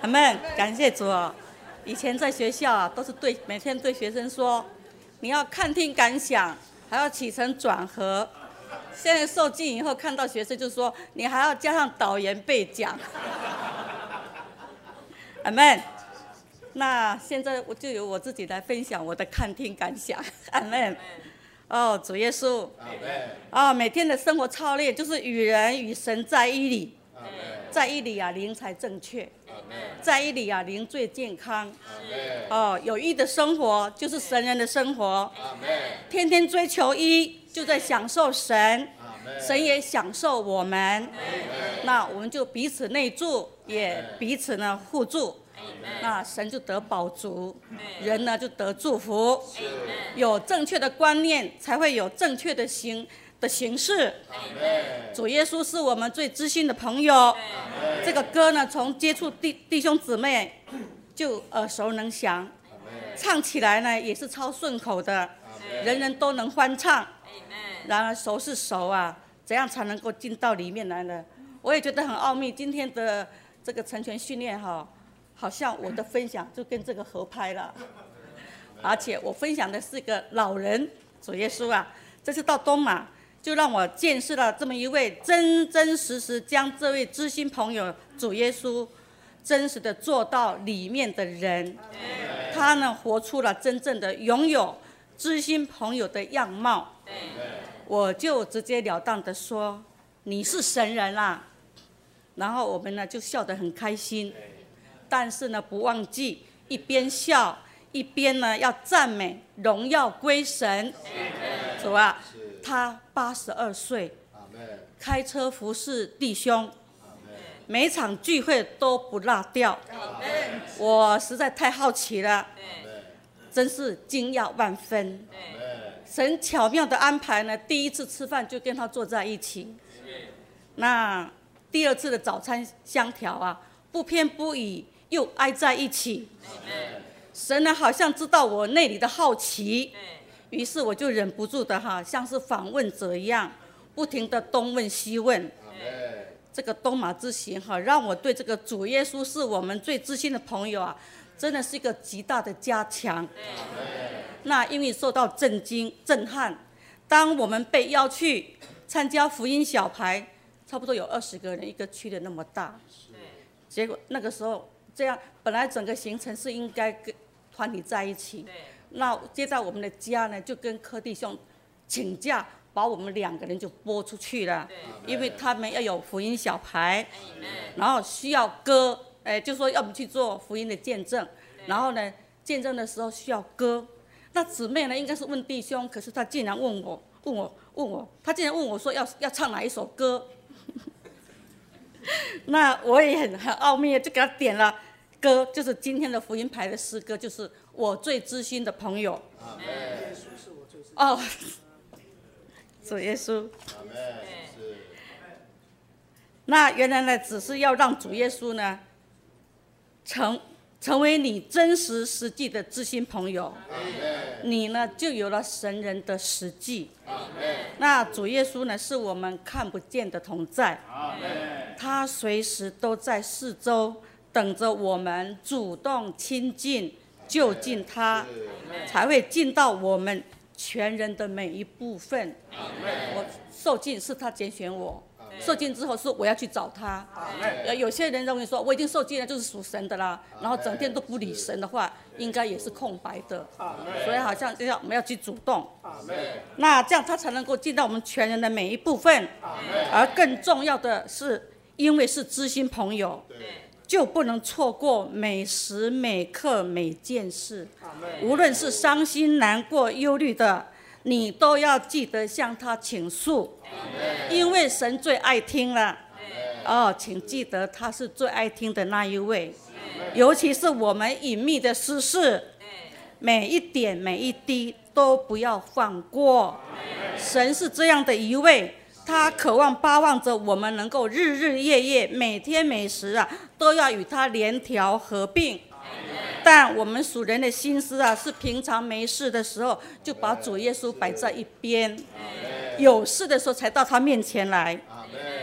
阿们，感谢主哦。以前在学校啊，都是每天对学生说，你要看听感想，还要起承转合。现在受浸以后，看到学生就说，你还要加上导言备讲。阿们，那现在我就由我自己来分享我的看听感想。阿们，哦，主耶稣，哦，每天的生活操练就是与人与神在一起，在一起啊，灵才正确。在一起啊，灵最健康。哦，有益的生活就是神人的生活。天天追求一，就在享受神，神也享受我们。那我们就彼此内助，也彼此呢互助。那神就得饱足，人呢就得祝福。有正确的观念，才会有正确的形式。主耶稣是我们最知心的朋友。这个歌呢，从接触弟兄姊妹就耳熟能详，唱起来呢也是超顺口的，人人都能欢唱。然而熟是熟啊，怎样才能够进到里面来呢？我也觉得很奥秘。今天的这个成全训练好像我的分享就跟这个合拍了，而且我分享的是一个老人主耶稣啊。这次到东马，就让我见识了这么一位真真实实将这位知心朋友主耶稣真实的做到里面的人。他呢活出了真正的拥有知心朋友的样貌。我就直截了当的说，你是神人啦。然后我们呢就笑得很开心，但是呢不忘记一边笑一边呢要赞美荣耀归神。主啊，他82岁，开车服侍弟兄，每场聚会都不落掉。我实在太好奇了，真是惊讶万分。神巧妙的安排呢，第一次吃饭就跟他坐在一起，那第二次的早餐相调啊，不偏不倚又挨在一起。神呢好像知道我内里的好奇，于是我就忍不住的像是访问者一样，不停的东问西问。这个东马之行让我对这个主耶稣是我们最知心的朋友啊，真的是一个极大的加强。那因为受到震撼，当我们被邀去参加福音小排，差不多有20个人，一个区的那么大。结果那个时候这样，本来整个行程是应该跟团体在一起，那接在我们的家呢，就跟柯弟兄请假，把我们2个人就拨出去了，因为他们要有福音小排，然后需要歌，就说要我们去做福音的见证，然后呢，见证的时候需要歌。那姊妹呢，应该是问弟兄，可是他竟然问我，他竟然问我说要唱哪一首歌。那我也很奥秘，就给他点了歌，就是今天的福音牌的诗歌，就是我最知心的朋友。哦，主耶稣。那原来呢，只是要让主耶稣呢成为你真实实际的知心朋友，你呢就有了神人的实际。那主耶稣呢是我们看不见的同在，他随时都在四周等着我们主动亲近就近他，才会进到我们全人的每一部分。我受浸是他拣选我，受浸之后是我要去找他。有些人认为说我已经受浸了就是属神的啦，然后整天都不理神的话，应该也是空白的。所以好像就要我们要去主动，那这样他才能够进到我们全人的每一部分。而更重要的是，因为是知心朋友，就不能错过每时每刻每件事。无论是伤心难过忧虑的，你都要记得向他倾诉，因为神最爱听了。请记得他是最爱听的那一位。尤其是我们隐秘的私事，每一点每一滴都不要放过。神是这样的一位，他渴望巴望着我们能够日日夜夜每天每时都要与他联调合并。但我们属人的心思是平常没事的时候就把主耶稣摆在一边，有事的时候才到他面前来。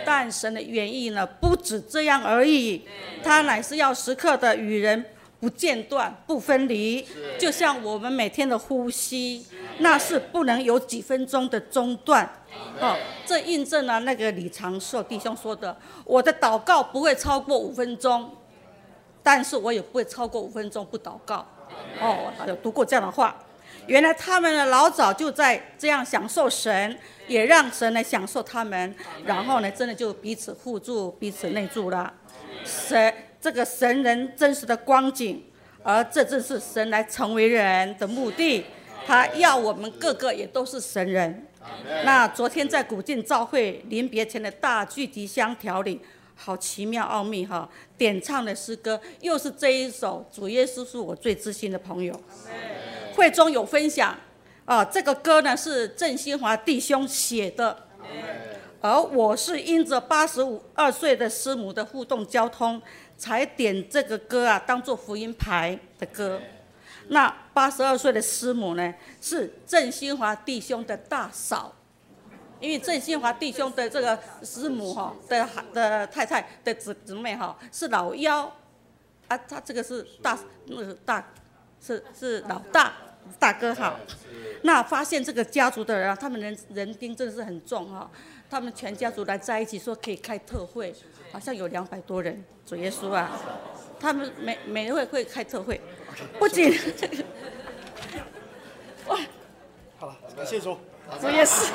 但神的原意呢，不止这样而已，他乃是要时刻的与人不间断、不分离，就像我们每天的呼吸，那是不能有几分钟的中断。这印证了那个李长寿弟兄说的：我的祷告不会超过5分钟，但是我也不会超过5分钟不祷告。我有读过这样的话。原来他们呢老早就在这样享受神，也让神来享受他们，然后呢，真的就彼此互助、彼此内助了。这个神人真实的光景，而这正是神来成为人的目的。他要我们个个也都是神人。那昨天在古晋教会临别前的大聚集香条里，好奇妙奥秘哈！点唱的诗歌又是这一首《主耶稣是我最知心的朋友》。会中有分享这个歌呢是郑新华弟兄写的，而我是因着82岁的师母的互动交通，才点这个歌当作福音牌的歌。那82岁的师母呢，是郑新华弟兄的大嫂，因为郑新华弟兄的这个师母的太太的姊妹是老幺他这个是是老大哥好。那发现这个家族的人他们人丁真的是很重他们全家族来在一起说可以开特会，好像有200多人，主耶稣啊！他们每会开特会，不仅哇， 好了，感谢主， 主耶稣，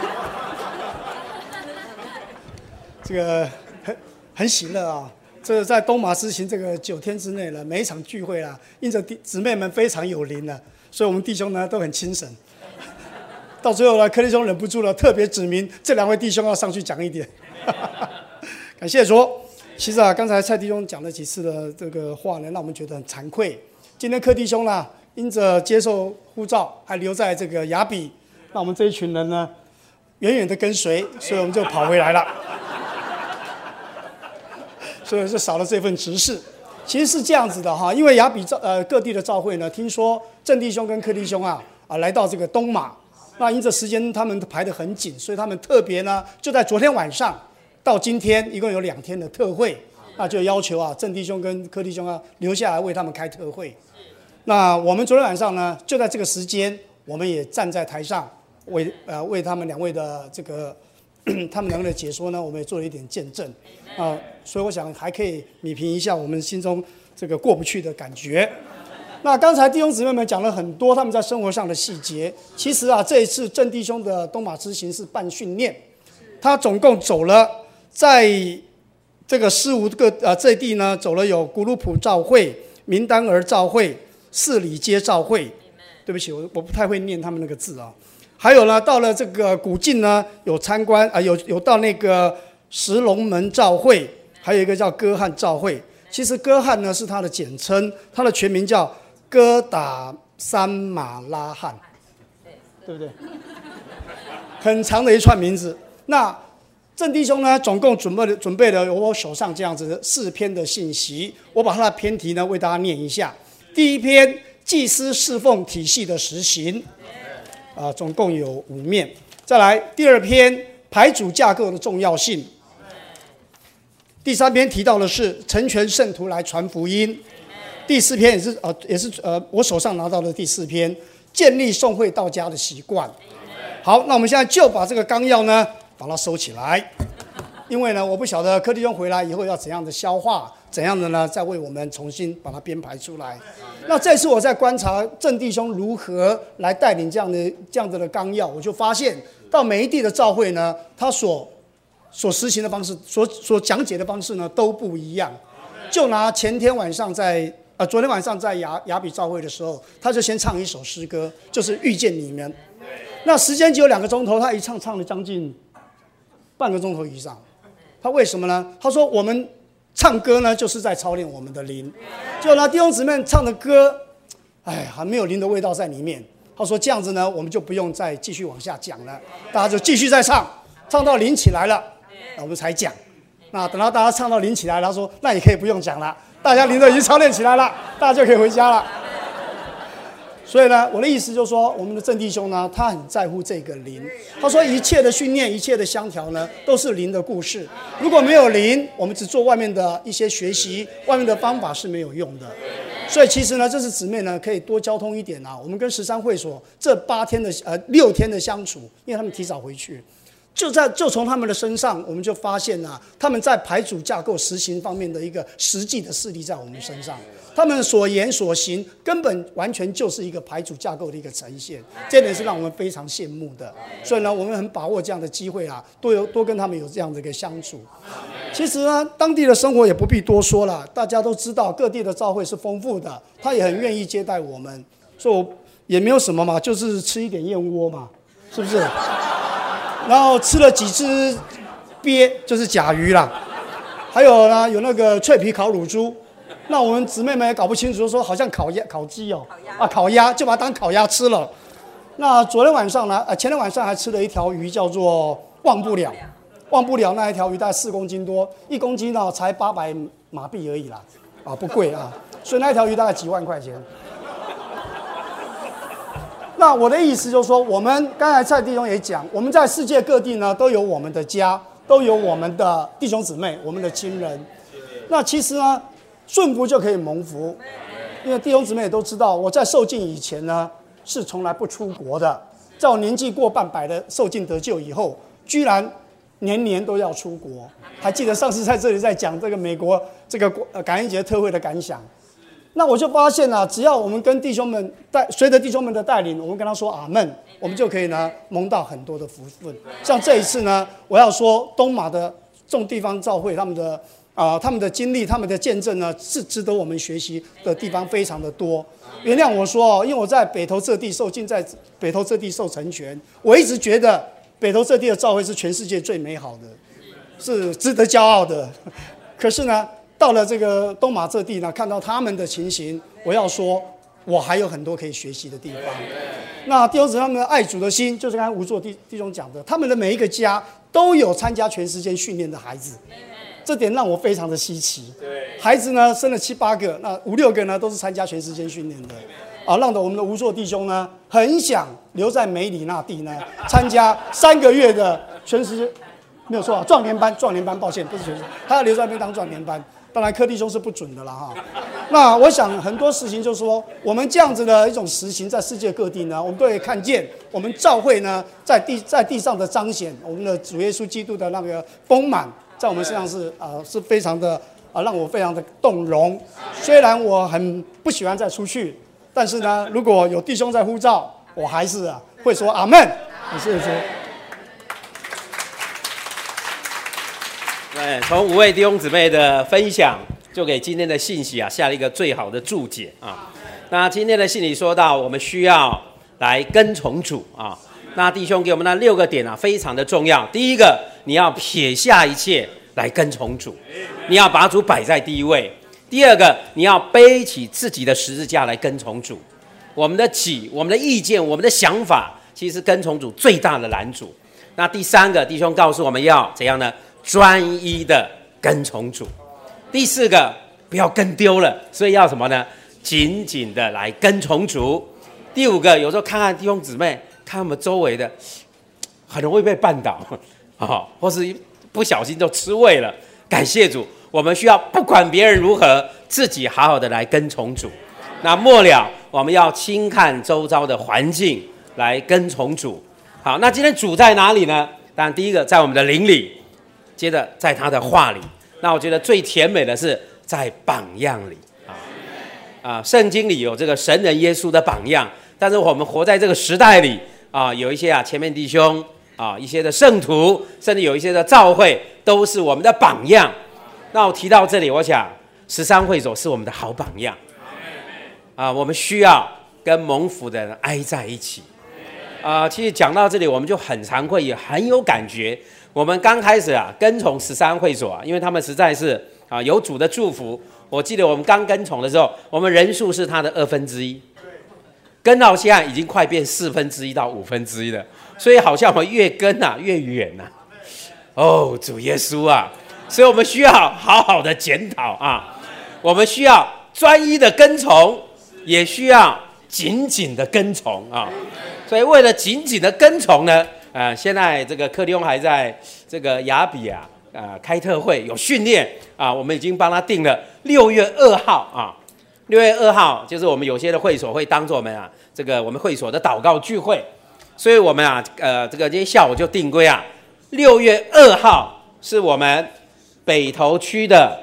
这个很喜乐啊！这在东马之行这个9天之内了，每一场聚会啦，因着姊妹们非常有灵了，所以我们弟兄呢都很亲神。到最后呢，柯弟兄忍不住了，特别指明这2位弟兄要上去讲一点。感谢主。其实刚才蔡弟兄讲了几次的这个话呢，让我们觉得很惭愧。今天柯弟兄呢，因着接受呼召，还留在这个雅比，那我们这一群人呢，远远的跟随，所以我们就跑回来了。所以就少了这份执事。其实是这样子的因为雅比各地的召会呢，听说郑弟兄跟柯弟兄来到这个东马，那因着时间他们排得很紧，所以他们特别呢就在昨天晚上到今天一共有2天的特会，那就要求郑弟兄跟柯弟兄留下来为他们开特会。那我们昨天晚上呢就在这个时间，我们也站在台上为他们2位的这个他们2个的解说呢，我们也做了一点见证所以我想还可以弭平一下我们心中这个过不去的感觉。那刚才弟兄姊妹们讲了很多他们在生活上的细节。其实这一次郑弟兄的东马之行是办训练，他总共走了在这个四五个这地呢，走了有古鲁普召会、明丹儿召会、四里街召会。对不起，我不太会念他们那个字还有呢，到了这个古晋呢，有参观有到那个石龙门召会，还有一个叫哥汉召会。其实哥汉呢是它的简称，它的全名叫哥打三马拉汉，对不对？很长的一串名字。那郑弟兄呢，总共准备了我手上这样子的4篇的信息，我把它的篇题呢为大家念一下。第一篇，祭司侍奉体系的实行，总共有5面。再来，第2篇，牌组架构的重要性。第3篇提到的是成全圣徒来传福音。第4篇也是我手上拿到的第4篇，建立送会到家的习惯。好，那我们现在就把这个纲要呢把它收起来，因为呢我不晓得柯弟兄回来以后要怎样的消化，怎样的呢再为我们重新把它编排出来。那这次我在观察郑弟兄如何来带领这样子的纲要，我就发现到每一地的召会呢，他所实行的方式，所讲解的方式呢都不一样。就拿昨天晚上在雅比召会的时候，他就先唱一首诗歌，就是遇见你们。那时间只有2个钟头，他一唱了将近半个钟头以上。他为什么呢？他说我们唱歌呢就是在操练我们的灵，就拿弟兄姊妹唱的歌，还没有灵的味道在里面。他说这样子呢，我们就不用再继续往下讲了，大家就继续再唱到灵起来了，我们才讲。那等到大家唱到灵起来，他说那也可以不用讲了，大家灵都已经操练起来了，大家就可以回家了。 所以呢，我的意思就是说，我们的郑弟兄呢，他很在乎这个灵。他说，一切的训练，一切的相调呢，都是灵的故事。如果没有灵，我们只做外面的一些学习，外面的方法是没有用的。所以其实呢，这次姊妹呢，可以多交通一点啊。我们跟13会所这6天的相处，因为他们提早回去。就从他们的身上，我们就发现啊，他们在排组架构实行方面的一个实际的事例在我们身上，他们所言所行根本完全就是一个排组架构的一个呈现，这点是让我们非常羡慕的。所以呢，我们很把握这样的机会啊，多跟他们有这样的一个相处。其实呢，当地的生活也不必多说了，大家都知道各地的教会是丰富的，他也很愿意接待我们，所以我也没有什么嘛，就是吃一点燕窝嘛，是不是？然后吃了几只鳖，就是甲鱼啦，还有呢，有那个脆皮烤乳猪。那我们姊妹们也搞不清楚，就说好像烤鸡哦，烤鸭就把它当烤鸭吃了。那昨天晚上呢，前天晚上还吃了一条鱼，叫做忘不了那一条鱼大概4公斤多，1公斤呢才800马币而已啦，不贵啊，所以那一条鱼大概几万块钱。那我的意思就是说，我们刚才蔡弟兄也讲，我们在世界各地呢都有我们的家，都有我们的弟兄姊妹，我们的亲人。那其实呢，顺服就可以蒙福，因为弟兄姊妹也都知道，我在受浸以前呢是从来不出国的，在我年纪过半百的受浸得救以后，居然年年都要出国。还记得上次在这里在讲这个美国这个感恩节特会的感想。那我就发现啊，只要我们跟弟兄们随着弟兄们的带领，我们跟他说阿们，我们就可以呢蒙到很多的福分。像这一次呢，我要说东马的众地方教会他们的经历、他们的见证呢，是值得我们学习的地方非常的多。原谅我说哦，因为我在北投这地受浸，在北投这地受成全，我一直觉得北投这地的教会是全世界最美好的，是值得骄傲的。可是呢，到了这个东马这地呢，看到他们的情形，我要说，我还有很多可以学习的地方。那弟兄姊妹们爱主的心，就是刚才吴作弟兄讲的，他们的每一个家都有参加全时间训练的孩子，这点让我非常的稀奇。孩子呢生了7、8个，那5、6个呢都是参加全时间训练的，让我们的吴作弟兄呢很想留在梅里那地呢参加3个月的全时间，没有错啊，壮年班，抱歉，不是全时间，他要留在那边当壮年班。当然，柯弟兄是不准的啦哈。那我想很多事情就是说，我们这样子的一种实行，在世界各地呢，我们都可以看见，我们教会呢在地上的彰显，我们的主耶稣基督的那个丰满，在我们身上是非常的让我非常的动容。虽然我很不喜欢再出去，但是呢，如果有弟兄在呼召，我还是会说阿们。谢谢主。 对，从5位弟兄姊妹的分享，就给今天的信息下了一个最好的注解啊。那今天的信里说到，我们需要来跟从主啊。那弟兄给我们那6个点非常的重要。第一个，你要撇下一切来跟从主，你要把主摆在第一位。第二个，你要背起自己的十字架来跟从主。我们的己、我们的意见、我们的想法，其实跟从主最大的拦阻。那第三个，弟兄告诉我们要怎样呢？专一的跟从主。第4个，不要跟丢了，所以要什么呢？紧紧的来跟从主。第5个，有时候看看弟兄姊妹，看我们周围的，很容易被绊倒或是不小心就吃味了。感谢主，我们需要不管别人如何，自己好好的来跟从主。那末了，我们要轻看周遭的环境来跟从主。好，那今天主在哪里呢？当然第一个在我们的灵里，接着在他的话里。那我觉得最甜美的是在榜样里圣经里有这个神人耶稣的榜样，但是我们活在这个时代里有一些前面弟兄一些的圣徒，甚至有一些的教会都是我们的榜样。那我提到这里，我想13会所是我们的好榜样我们需要跟蒙福的人挨在一起其实讲到这里，我们就很惭愧，也很有感觉。我们刚开始跟从13会所因为他们实在是有主的祝福。我记得我们刚跟从的时候，我们人数是他的1/2，跟到现在已经快变1/4到1/5了，所以好像我们越跟越远主耶稣所以我们需要好好的检讨我们需要专一的跟从，也需要紧紧的跟从啊。所以为了紧紧的跟从呢，现在这个克利翁还在这个亚比啊开特会有训练啊，我们已经帮他定了6月2号啊。6月2号就是我们有些的会所会当作我们这个我们会所的祷告聚会，所以我们这个今天下午就定规6月2号是我们北投区的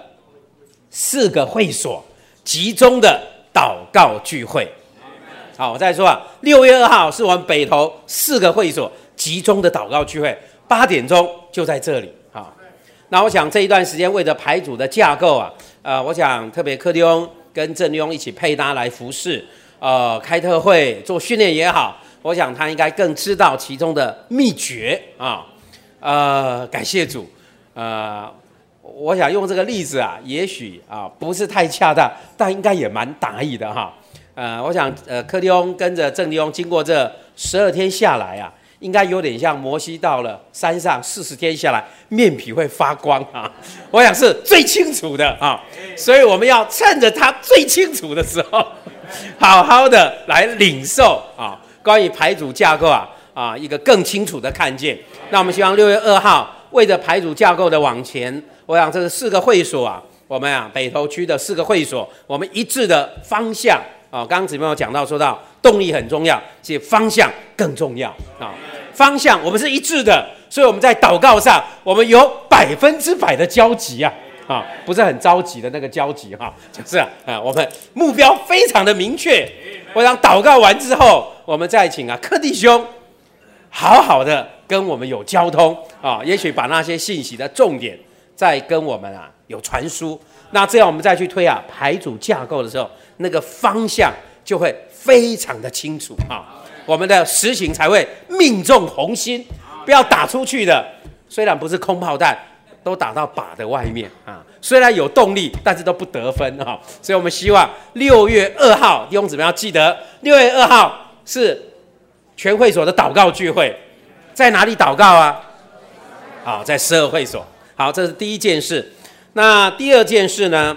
4个会所集中的祷告聚会。好，我再说6月2号是我们北投4个会所集中的祷告聚会，8点钟就在这里。好，那我想这一段时间为着排组的架构我想特别克利翁跟郑利翁一起配搭来服侍，开特会做训练也好，我想他应该更知道其中的秘诀感谢主。我想用这个例子也许不是太恰当，但应该也蛮达意的我想克利翁跟着郑利翁经过这12天下来应该有点像摩西到了山上40天下来面皮会发光我想是最清楚的所以我们要趁着他最清楚的时候好好的来领受关于排组架构一个更清楚的看见。那我们希望6月2号为着排组架构的往前，我想这4个会所我们北投区的4个会所，我们一致的方向刚刚姊妹有讲到说到动力很重要，其实方向更重要方向我们是一致的，所以我们在祷告上我们有100%的交集不是很着急的那个交集就是我们目标非常的明确。我想祷告完之后，我们再请柯弟兄好好的跟我们有交通也许把那些信息的重点再跟我们有传输，那这样我们再去推排组架构的时候，那个方向就会非常的清楚我们的实行才会命中红心，不要打出去的虽然不是空炮弹，都打到靶的外面虽然有动力，但是都不得分所以我们希望6月2号弟兄姊妹要记得6月2号是全会所的祷告聚会，在哪里祷告好，在12会所。好，这是第一件事。那第二件事呢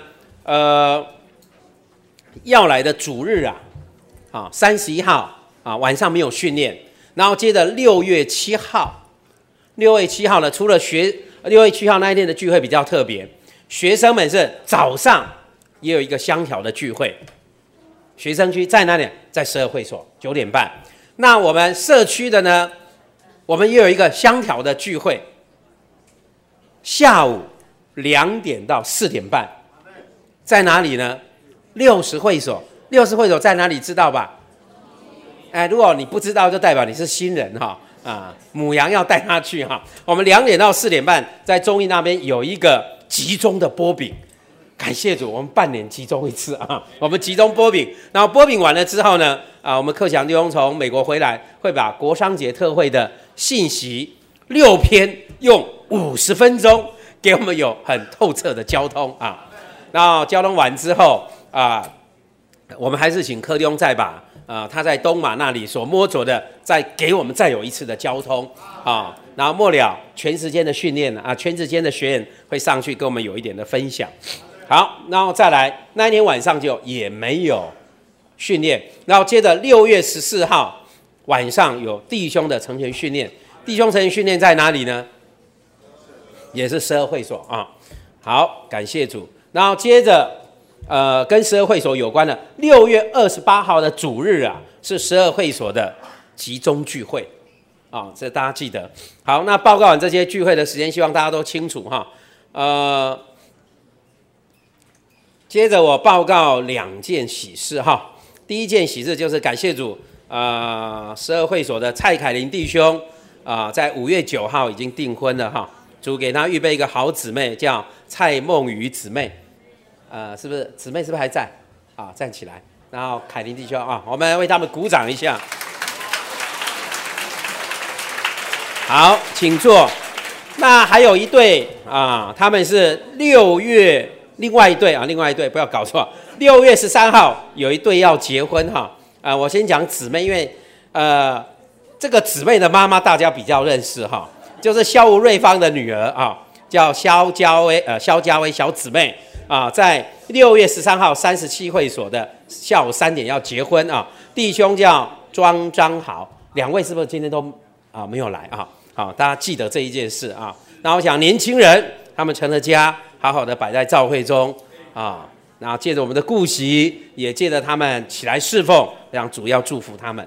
要来的主日31号晚上没有训练，然后接着6月7号呢，除了6月7号那一天的聚会比较特别，学生们是早上也有一个香条的聚会，学生区在哪里？在12会所9点半。那我们社区的呢，我们也有一个香条的聚会，下午2点到4点半，在哪里呢？60会所。60会所在哪里知道吧？如果你不知道，就代表你是新人母羊要带他去我们2点到4点半在中义那边有一个集中的擘饼，感谢主，我们半年集中一次我们集中擘饼，然后擘饼完了之后呢我们克强弟兄从美国回来，会把国商节特会的信息6篇用50分钟给我们有很透彻的交通然后交通完之后我们还是请克弟兄再把他在东马那里所摸着的再给我们再有一次的交通然后末了全时间的训练全时间的学员会上去跟我们有一点的分享。好，然后再来那一天晚上就也没有训练，然后接着6月14号晚上有弟兄的成全训练，弟兄成全训练在哪里呢？也是12会所好，感谢主。然后接着跟12会所有关的6月28号的主日是12会所的集中聚会这大家记得。好，那报告完这些聚会的时间，希望大家都清楚接着我报告2件喜事第一件喜事就是感谢主12会所的蔡凯琳弟兄在5月9号已经订婚了主给他预备一个好姊妹，叫蔡梦瑜姊妹是不是姊妹是不是还在站起来，然后凯琳弟兄我们为他们鼓掌一下。好，请坐。那还有一对他们是6月另外一对不要搞错，6月13号有一对要结婚我先讲姊妹，因为这个姊妹的妈妈大家比较认识就是萧吴瑞芳的女儿叫萧家薇小姊妹。 啊，在6月13号37会所的下午3点要结婚啊。弟兄叫庄张豪，2位是不是今天都没有来啊？好，大家记得这一件事啊。那我想年轻人他们成了家，好好的摆在教会中啊。那借着我们的顾惜，也借着他们起来侍奉，让主要祝福他们。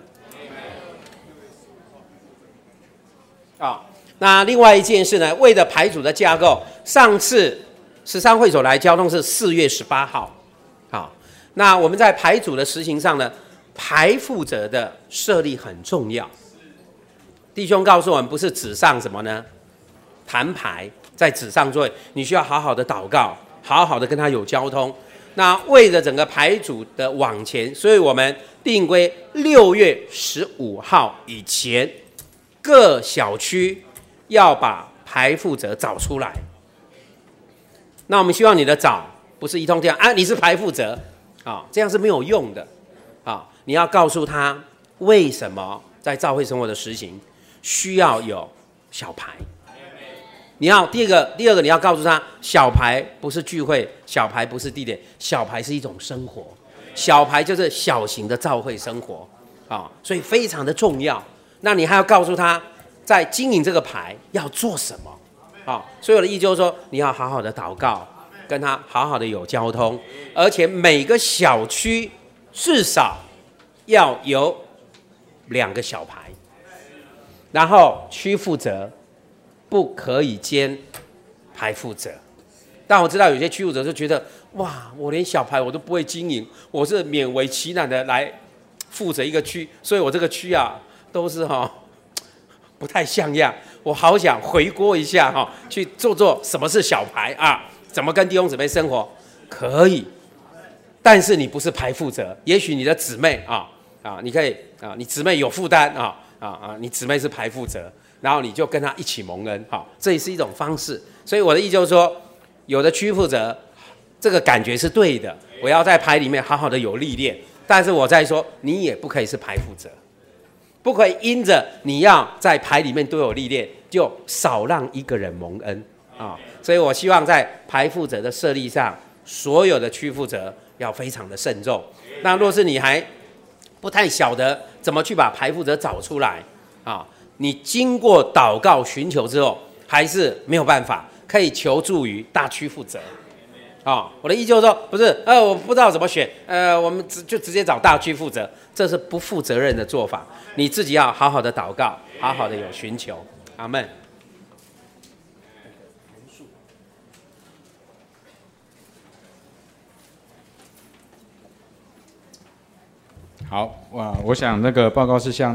那另外一件事呢，为了排组的架构，上次13会所来交通是4月18号。好，那我们在排组的实行上呢，排副者的设立很重要。弟兄告诉我们，不是纸上什么呢？弹牌在纸上做，你需要好好的祷告，好好的跟他有交通。那为了整个排组的往前，所以我们定规6月15号以前，各小区要把排副者找出来。那我们希望你的找不是一通电话你是排副者这样是没有用的你要告诉他为什么在教会生活的实行需要有小排。你要第二个你要告诉他，小排不是聚会，小排不是地点，小排是一种生活，小排就是小型的教会生活所以非常的重要。那你还要告诉他，在经营这个排要做什么所以我的意就是说，你要好好的祷告，跟他好好的有交通，而且每个小区至少要有2个小排，然后区负责不可以兼排负责。但我知道有些区负责就觉得，哇，我连小排我都不会经营，我是勉为其难的来负责一个区，所以我这个区都是不太像样。我好想回锅一下去做什么是小排怎么跟弟兄姊妹生活可以，但是你不是排负责。也许你的姊妹你可以你姊妹有负担你姊妹是排负责，然后你就跟他一起蒙恩这也是一种方式。所以我的意思就是说，有的区负责这个感觉是对的，我要在排里面好好的有历练，但是我在说你也不可以是排负责，不可以因着你要在排里面都有历练，就少让一个人蒙恩所以我希望在排负责的设立上，所有的区负责要非常的慎重。那若是你还不太晓得怎么去把排负责找出来你经过祷告寻求之后，还是没有办法，可以求助于大区负责我的意思就是说，不是我不知道怎么选我们就直接找大区负责，这是不负责任的做法。你自己要好好的祷告，好好的有寻求。阿们。 好，我想那个报告是向